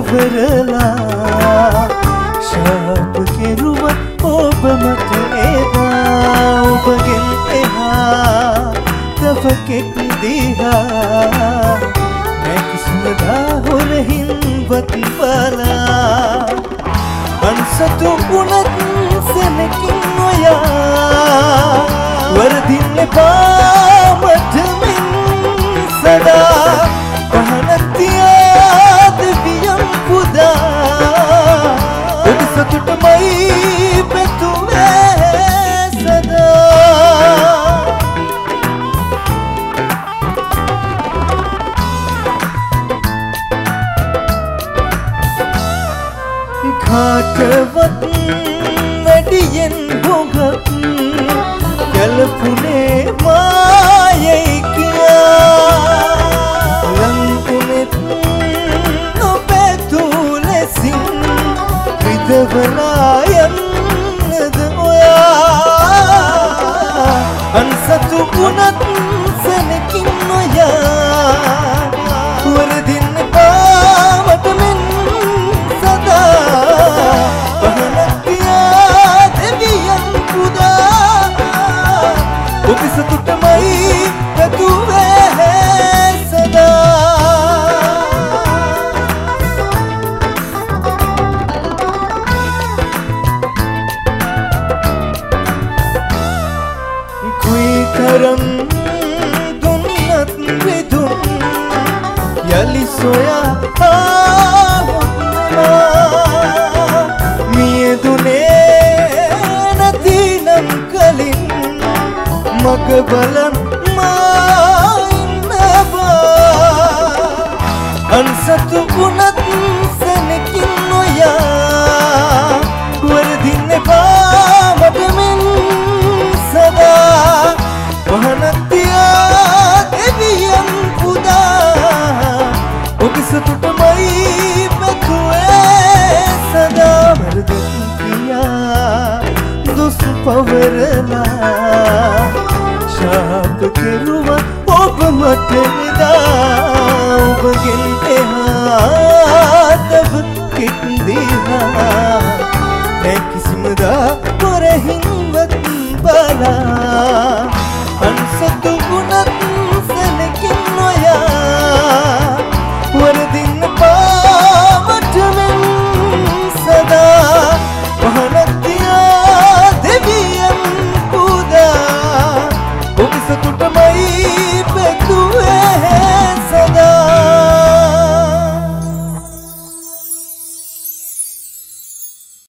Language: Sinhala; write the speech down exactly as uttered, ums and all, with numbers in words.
පවරලා ශාප කෙරුවත් ඔබ මට එදා ඔබගෙන් එහා තව කෙක් දිහා मैं किस्मदा होरहिන් වත් බලා අන්සතු උනත් සෙනකින් ඔයා වරදින්න පාමට මින් සදා පහනතියාද වියම් පුදා ඔබ සතුටමයි පැතුවේ සදා කාටවත් වැඩියෙන් බොගත් ගැලපුනේ මායයි කියා ලංකුනෙත් නොපැතු ලෙසින් විදවලා යන්නද ඔයා අන්සතු ගුණත් සැනකින් ඔයා වරදින්න පාමට මෙන් ඔබ සතුටමයි පැතුවේ සදා කුයි තරම් දුන්නත් විදුන් යලි සොයා ආවොත්නා මියදුනේ නැතිනම් කලින් මග බලන් මායින්නවා අන්සතු ගුණත් සැනකින් ඔයා වරදින්න පාමට මෙන් සදා පහනතියා දෙවියන් පුදා ඔබ සතුටමයි පැතුවේ සදා වරදත් කියා දුස් පවරලා ශාප කෙරුවත් ඔබ මට එදා ඔබගෙන් එහා තව කෙක් දිහා मैं किस्मदा होरहिන් වත් බලා අන්සතු ගුණත්